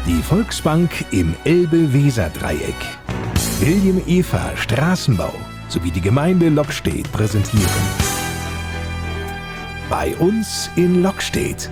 Die Volksbank im Elbe-Weser-Dreieck. William Efer Straßenbau sowie die Gemeinde Lockstedt präsentieren. Bei uns in Lockstedt.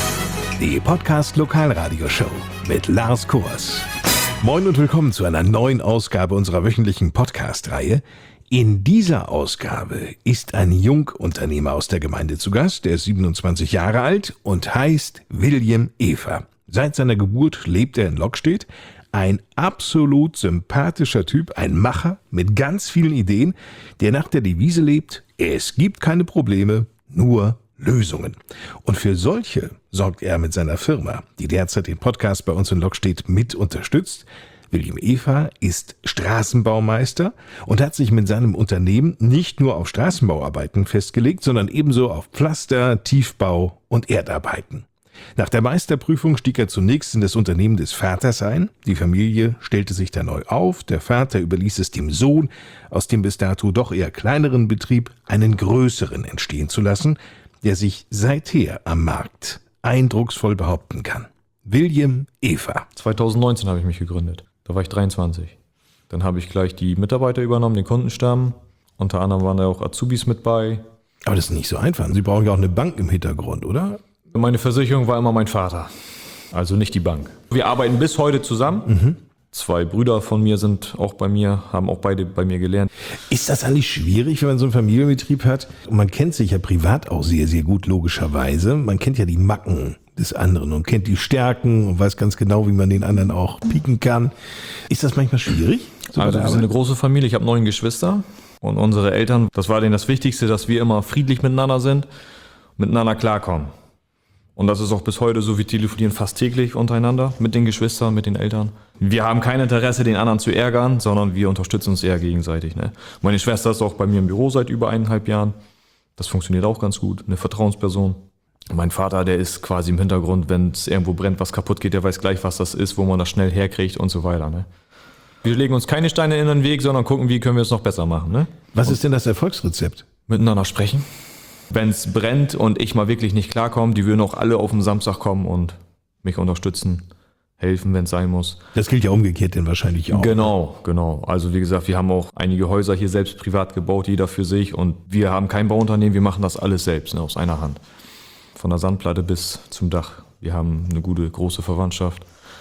Die Podcast-Lokalradioshow mit Lars Kors. Moin und willkommen zu einer neuen Ausgabe unserer wöchentlichen Podcast-Reihe. In dieser Ausgabe ist ein Jungunternehmer aus der Gemeinde zu Gast. Der ist 27 Jahre alt und heißt William Efer. Seit seiner Geburt lebt er in Lockstedt. Ein absolut sympathischer Typ, ein Macher mit ganz vielen Ideen, der nach der Devise lebt: Es gibt keine Probleme, nur Lösungen. Und für solche sorgt er mit seiner Firma, die derzeit den Podcast bei uns in Lockstedt mit unterstützt. William Efer ist Straßenbaumeister und hat sich mit seinem Unternehmen nicht nur auf Straßenbauarbeiten festgelegt, sondern ebenso auf Pflaster, Tiefbau und Erdarbeiten. Nach der Meisterprüfung stieg er zunächst in das Unternehmen des Vaters ein. Die Familie stellte sich da neu auf. Der Vater überließ es dem Sohn, aus dem bis dato doch eher kleineren Betrieb einen größeren entstehen zu lassen, der sich seither am Markt eindrucksvoll behaupten kann. William Efer. 2019 habe ich mich gegründet. Da war ich 23. Dann habe ich gleich die Mitarbeiter übernommen, den Kundenstamm. Unter anderem waren da auch Azubis mit bei. Aber das ist nicht so einfach. Sie brauchen ja auch eine Bank im Hintergrund, oder? Meine Versicherung war immer mein Vater, also nicht die Bank. Wir arbeiten bis heute zusammen. 2 Brüder von mir sind auch bei mir, haben auch beide bei mir gelernt. Ist das eigentlich schwierig, wenn man so einen Familienbetrieb hat? Und man kennt sich ja privat auch sehr, sehr gut, logischerweise. Man kennt ja die Macken des anderen und kennt die Stärken und weiß ganz genau, wie man den anderen auch pieken kann. Ist das manchmal schwierig? Also wir sind eine große Familie, ich habe 9 Geschwister und unsere Eltern, das war denen das Wichtigste, dass wir immer friedlich miteinander sind, miteinander klarkommen. Und das ist auch bis heute so, wir telefonieren fast täglich untereinander mit den Geschwistern, mit den Eltern. Wir haben kein Interesse, den anderen zu ärgern, sondern wir unterstützen uns eher gegenseitig. Ne? Meine Schwester ist auch bei mir im Büro seit über 1,5 Jahren. Das funktioniert auch ganz gut, eine Vertrauensperson. Mein Vater, der ist quasi im Hintergrund, wenn es irgendwo brennt, was kaputt geht, der weiß gleich, was das ist, wo man das schnell herkriegt und so weiter. Ne? Wir legen uns keine Steine in den Weg, sondern gucken, wie können wir es noch besser machen. Ne? Was ist denn das Erfolgsrezept? Miteinander sprechen. Wenn es brennt und ich mal wirklich nicht klarkomme, die würden auch alle auf den Samstag kommen und mich unterstützen, helfen, wenn es sein muss. Das gilt ja umgekehrt denn wahrscheinlich auch. Genau. Also wie gesagt, wir haben auch einige Häuser hier selbst privat gebaut, jeder für sich. Und wir haben kein Bauunternehmen, wir machen das alles selbst, ne, aus einer Hand. Von der Sandplatte bis zum Dach. Wir haben eine gute, große Verwandtschaft.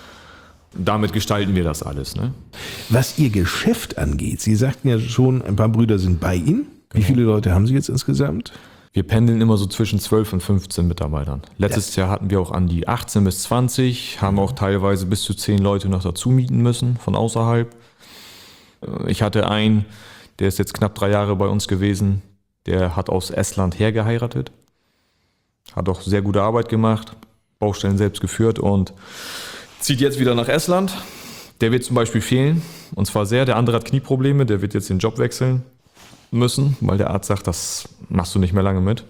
Damit gestalten wir das alles. Ne? Was Ihr Geschäft angeht, Sie sagten ja schon, ein paar Brüder sind bei Ihnen. Wie viele Leute haben Sie jetzt insgesamt? Wir pendeln immer so zwischen 12 und 15 Mitarbeitern. Letztes Jahr hatten wir auch an die 18 bis 20, haben auch teilweise bis zu 10 Leute noch dazu mieten müssen von außerhalb. Ich hatte einen, der ist jetzt knapp 3 Jahre bei uns gewesen, der hat aus Estland hergeheiratet, hat auch sehr gute Arbeit gemacht, Baustellen selbst geführt und zieht jetzt wieder nach Estland. Der wird zum Beispiel fehlen, und zwar sehr. Der andere hat Knieprobleme, der wird jetzt den Job wechseln müssen, weil der Arzt sagt, das machst du nicht mehr lange mit.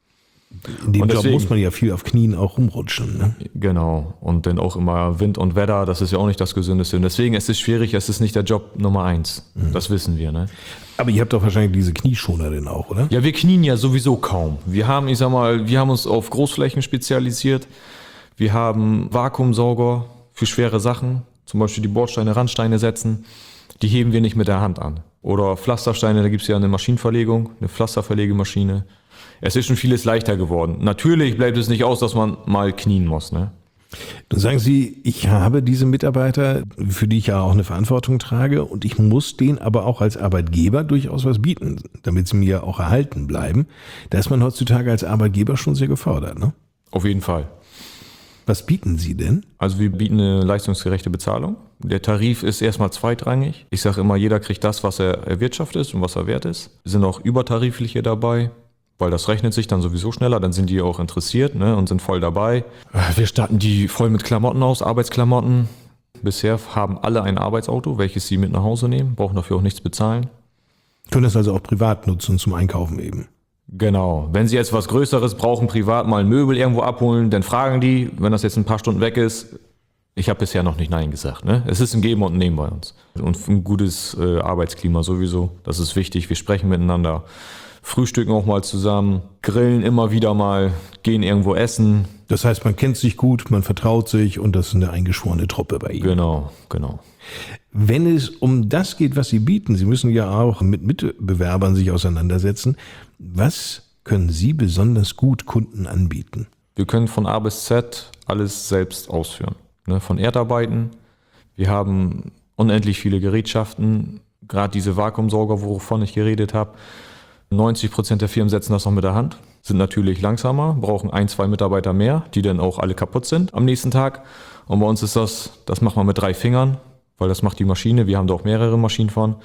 In dem Job muss man ja viel auf Knien auch rumrutschen. Ne? Genau. Und dann auch immer Wind und Wetter, das ist ja auch nicht das Gesündeste. Und deswegen ist es schwierig, es ist nicht der Job Nummer 1. Das wissen wir. Ne? Aber ihr habt doch wahrscheinlich diese Knieschoner denn auch, oder? Ja, wir knien ja sowieso kaum. Wir haben, wir haben uns auf Großflächen spezialisiert. Wir haben Vakuumsauger für schwere Sachen, zum Beispiel die Bordsteine, Randsteine setzen. Die heben wir nicht mit der Hand an. Oder Pflastersteine, da gibt es ja eine Maschinenverlegung, eine Pflasterverlegemaschine. Es ist schon vieles leichter geworden. Natürlich bleibt es nicht aus, dass man mal knien muss. Ne? Dann sagen Sie, ich habe diese Mitarbeiter, für die ich ja auch eine Verantwortung trage, und ich muss denen aber auch als Arbeitgeber durchaus was bieten, damit sie mir auch erhalten bleiben. Da ist man heutzutage als Arbeitgeber schon sehr gefordert, ne? Auf jeden Fall. Was bieten Sie denn? Also wir bieten eine leistungsgerechte Bezahlung. Der Tarif ist erstmal zweitrangig. Ich sage immer, jeder kriegt das, was er erwirtschaftet und was er wert ist. Es sind auch übertarifliche dabei, weil das rechnet sich dann sowieso schneller. Dann sind die auch interessiert, ne, und sind voll dabei. Wir starten die voll mit Klamotten aus, Arbeitsklamotten. Bisher haben alle ein Arbeitsauto, welches sie mit nach Hause nehmen, brauchen dafür auch nichts bezahlen. Können das also auch privat nutzen zum Einkaufen eben? Genau. Wenn Sie jetzt was Größeres brauchen, privat mal ein Möbel irgendwo abholen, dann fragen die, wenn das jetzt ein paar Stunden weg ist. Ich habe bisher noch nicht Nein gesagt. Ne? Es ist ein Geben und ein Nehmen bei uns. Und ein gutes Arbeitsklima sowieso, das ist wichtig. Wir sprechen miteinander. frühstücken auch mal zusammen, grillen immer wieder mal, gehen irgendwo essen. Das heißt, man kennt sich gut, man vertraut sich und das ist eine eingeschworene Truppe bei Ihnen. Genau. Wenn es um das geht, was Sie bieten, Sie müssen ja auch mit Mitbewerbern sich auseinandersetzen. Was können Sie besonders gut Kunden anbieten? Wir können von A bis Z alles selbst ausführen. Von Erdarbeiten. Wir haben unendlich viele Gerätschaften, gerade diese Vakuumsauger, wovon ich geredet habe. 90% der Firmen setzen das noch mit der Hand, sind natürlich langsamer, brauchen 1-2 Mitarbeiter mehr, die dann auch alle kaputt sind am nächsten Tag. Und bei uns ist das macht man mit 3 Fingern, weil das macht die Maschine. Wir haben da auch mehrere Maschinen von.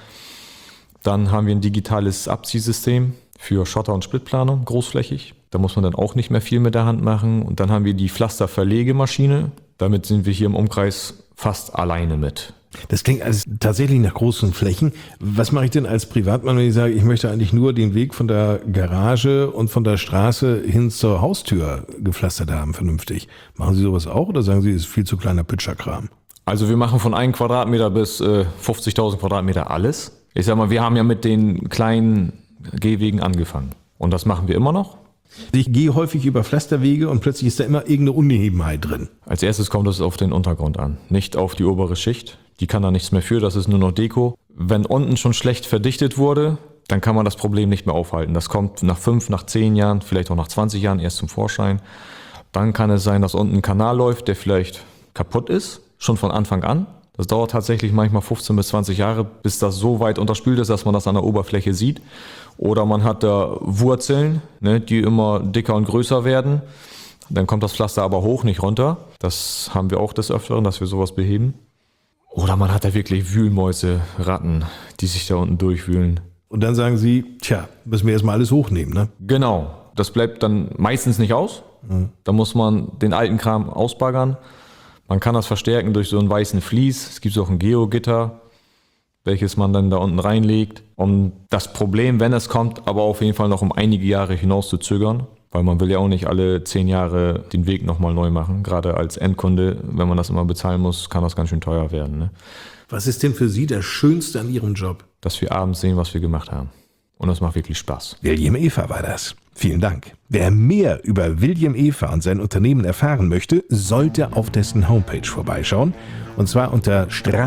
Dann haben wir ein digitales Abziehsystem für Schotter- und Splittplanung, großflächig. Da muss man dann auch nicht mehr viel mit der Hand machen. Und dann haben wir die Pflasterverlegemaschine. Damit sind wir hier im Umkreis fast alleine mit. Das klingt alles tatsächlich nach großen Flächen. Was mache ich denn als Privatmann, wenn ich sage, ich möchte eigentlich nur den Weg von der Garage und von der Straße hin zur Haustür gepflastert haben, vernünftig? Machen Sie sowas auch oder sagen Sie, es ist viel zu kleiner Pitscherkram? Also wir machen von 1 Quadratmeter bis 50.000 Quadratmeter alles. Ich sag mal, wir haben ja mit den kleinen Gehwegen angefangen. Und das machen wir immer noch. Ich gehe häufig über Pflasterwege und plötzlich ist da immer irgendeine Unebenheit drin. Als erstes kommt es auf den Untergrund an, nicht auf die obere Schicht. Die kann da nichts mehr für, das ist nur noch Deko. Wenn unten schon schlecht verdichtet wurde, dann kann man das Problem nicht mehr aufhalten. Das kommt nach 5, nach 10 Jahren, vielleicht auch nach 20 Jahren erst zum Vorschein. Dann kann es sein, dass unten ein Kanal läuft, der vielleicht kaputt ist, schon von Anfang an. Das dauert tatsächlich manchmal 15 bis 20 Jahre, bis das so weit unterspült ist, dass man das an der Oberfläche sieht. Oder man hat da Wurzeln, die immer dicker und größer werden. Dann kommt das Pflaster aber hoch, nicht runter. Das haben wir auch des Öfteren, dass wir sowas beheben. Oder man hat da wirklich Wühlmäuse, Ratten, die sich da unten durchwühlen. Und dann sagen Sie, müssen wir erstmal alles hochnehmen, ne? Genau, das bleibt dann meistens nicht aus. Da muss man den alten Kram ausbaggern. Man kann das verstärken durch so einen weißen Vlies. Es gibt auch ein Geogitter, welches man dann da unten reinlegt, um das Problem, wenn es kommt, aber auf jeden Fall noch um einige Jahre hinaus zu zögern. Weil man will ja auch nicht alle 10 Jahre den Weg nochmal neu machen. Gerade als Endkunde, wenn man das immer bezahlen muss, kann das ganz schön teuer werden. Ne? Was ist denn für Sie das Schönste an Ihrem Job? Dass wir abends sehen, was wir gemacht haben. Und das macht wirklich Spaß. William Efer war das. Vielen Dank. Wer mehr über William Efer und sein Unternehmen erfahren möchte, sollte auf dessen Homepage vorbeischauen. Und zwar unter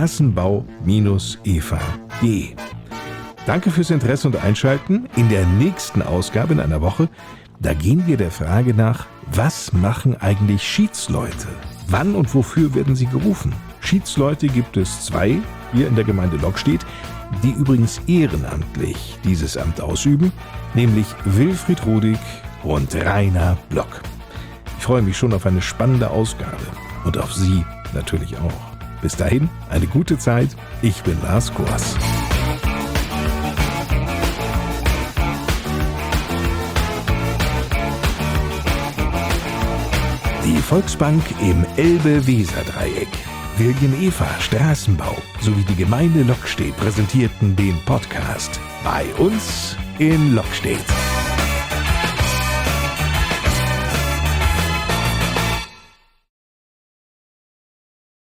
straßenbau-efer.de. Danke fürs Interesse und Einschalten. In der nächsten Ausgabe in einer Woche, da gehen wir der Frage nach, was machen eigentlich Schiedsleute? Wann und wofür werden sie gerufen? Schiedsleute gibt es 2 hier in der Gemeinde Lockstedt, die übrigens ehrenamtlich dieses Amt ausüben, nämlich Wilfried Rudig und Rainer Block. Ich freue mich schon auf eine spannende Ausgabe und auf Sie natürlich auch. Bis dahin, eine gute Zeit. Ich bin Lars Kors. Die Volksbank im Elbe-Weser-Dreieck, William Efer Straßenbau sowie die Gemeinde Lockstedt präsentierten den Podcast bei uns in Lockstedt.